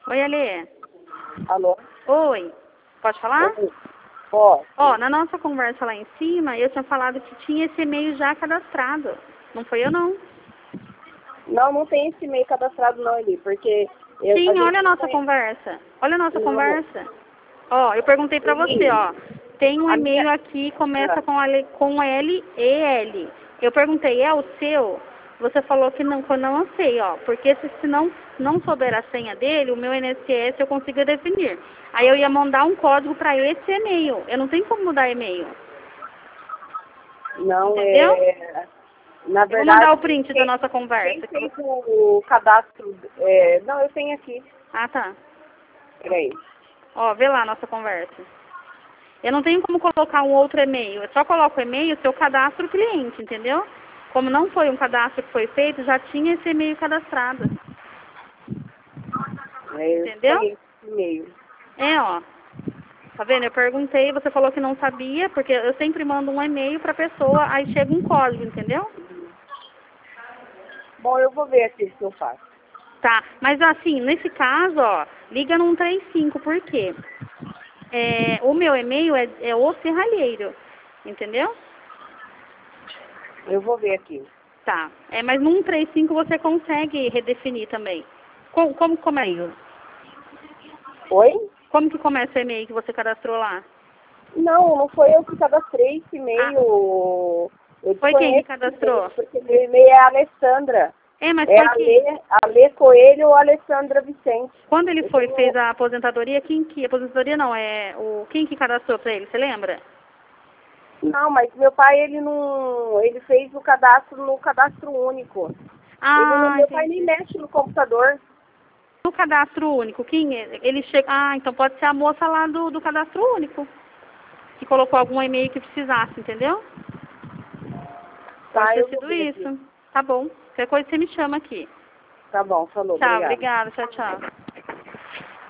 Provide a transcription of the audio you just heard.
Oi, Alê. Alô? Oi. Pode falar? Pode. Ó, na nossa conversa lá em cima, eu tinha falado que tinha esse e-mail já cadastrado. Não foi eu, não. Não, não tem esse e-mail cadastrado não ali, porque... a Sim, gente olha a não nossa conhece. conversa. Olha a nossa Não. conversa. Ó, eu perguntei pra você, ó. Tem um A e-mail minha... aqui, começa com L e L. Eu perguntei, é o seu? Você falou que não sei, ó. Porque se não souber a senha dele, o meu INSS eu consigo definir. Aí eu ia mandar um código pra esse e-mail. Eu não tenho como mudar e-mail. Não, Entendeu? Na Eu vou verdade... mandar o print da nossa Quem conversa. fez o cadastro... Não, eu tenho aqui. Ah, tá. Peraí. Ó, vê lá a nossa conversa. Eu não tenho como colocar um outro e-mail. Eu só coloco o e-mail se eu cadastro o cliente, entendeu? Como não foi um cadastro que foi feito, já tinha esse e-mail cadastrado. Eu Entendeu? conheço esse e-mail. É, ó. Tá vendo? Eu perguntei, você falou que não sabia, porque eu sempre mando um e-mail pra pessoa, aí chega um código, entendeu? Bom, eu vou ver aqui se eu faço. Tá, mas assim, nesse caso, ó, liga no 135, por quê? O meu e-mail é o serralheiro, entendeu? Eu vou ver aqui. Tá, mas no 135 você consegue redefinir também. Como começa? Oi? Como que começa o e-mail que você cadastrou lá? Não foi eu que cadastrei esse Ah, e-mail. Eu foi quem que desconheço esse cadastrou? e-mail, porque meu e-mail é a Alessandra. Mas É foi quem? Ale Coelho ou Alessandra Vicente. Quando ele Eu fez tenho... a aposentadoria, aposentadoria não, quem que cadastrou pra ele, você lembra? Não, mas meu pai, ele não... Ele fez o cadastro no cadastro único. Meu pai nem Entendi. mexe no computador. No cadastro único, ele chega... Ah, então pode ser a moça lá do cadastro único, que colocou algum e-mail que precisasse, entendeu? Pode Tá, ter eu vou sido ver aqui. isso. Tá bom. Qualquer coisa você me chama aqui. Tá bom, falou, Tchau, obrigada. obrigada. Tchau, tchau.